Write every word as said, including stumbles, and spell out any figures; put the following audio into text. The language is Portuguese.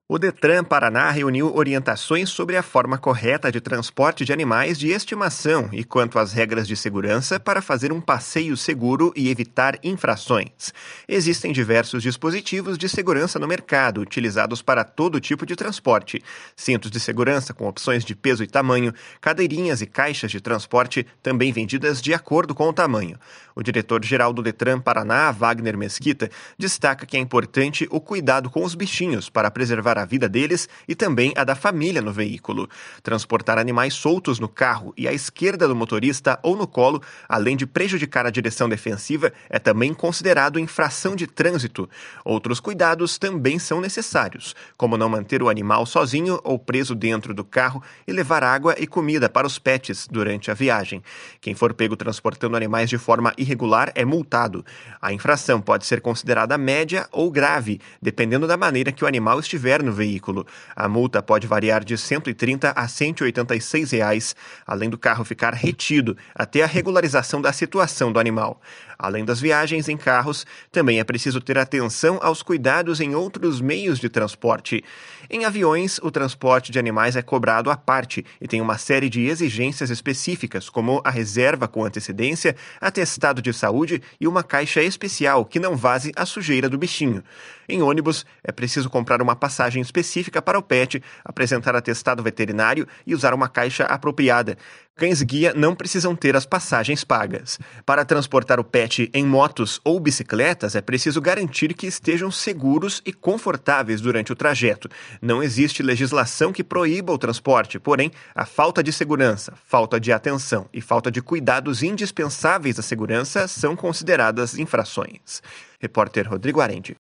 O Detran Paraná reuniu orientações sobre a forma correta de transporte de animais de estimação e quanto às regras de segurança para fazer um passeio seguro e evitar infrações. Existem diversos dispositivos de segurança no mercado, utilizados para todo tipo de transporte. Cintos de segurança com opções de peso e tamanho, cadeirinhas e caixas de transporte, também vendidas de acordo com o tamanho. O diretor-geral do Detran Paraná, Wagner Mesquita, destaca que é importante o cuidado com os bichinhos para preservar a vida deles e também a da família no veículo. Transportar animais soltos no carro e à esquerda do motorista ou no colo, além de prejudicar a direção defensiva, é também considerado infração de trânsito. Outros cuidados também são necessários, como não manter o animal sozinho ou preso dentro do carro e levar água e comida para os pets durante a viagem. Quem for pego transportando animais de forma irregular é multado. A infração pode ser considerada média ou grave, dependendo da maneira que o animal estiver no veículo. A multa pode variar de cento e trinta a cento e oitenta e seis reais, além do carro ficar retido até a regularização da situação do animal. Além das viagens em carros, também é preciso ter atenção aos cuidados em outros meios de transporte. Em aviões, o transporte de animais é cobrado à parte e tem uma série de exigências específicas, como a reserva com antecedência, atestado de saúde e uma caixa especial que não vaze a sujeira do bichinho. Em ônibus, é preciso comprar uma passagem específica para o pet, apresentar atestado veterinário e usar uma caixa apropriada. Cães-guia não precisam ter as passagens pagas. Para transportar o pet em motos ou bicicletas, é preciso garantir que estejam seguros e confortáveis durante o trajeto. Não existe legislação que proíba o transporte, porém, a falta de segurança, falta de atenção e falta de cuidados indispensáveis à segurança são consideradas infrações. Repórter Rodrigo Arendi.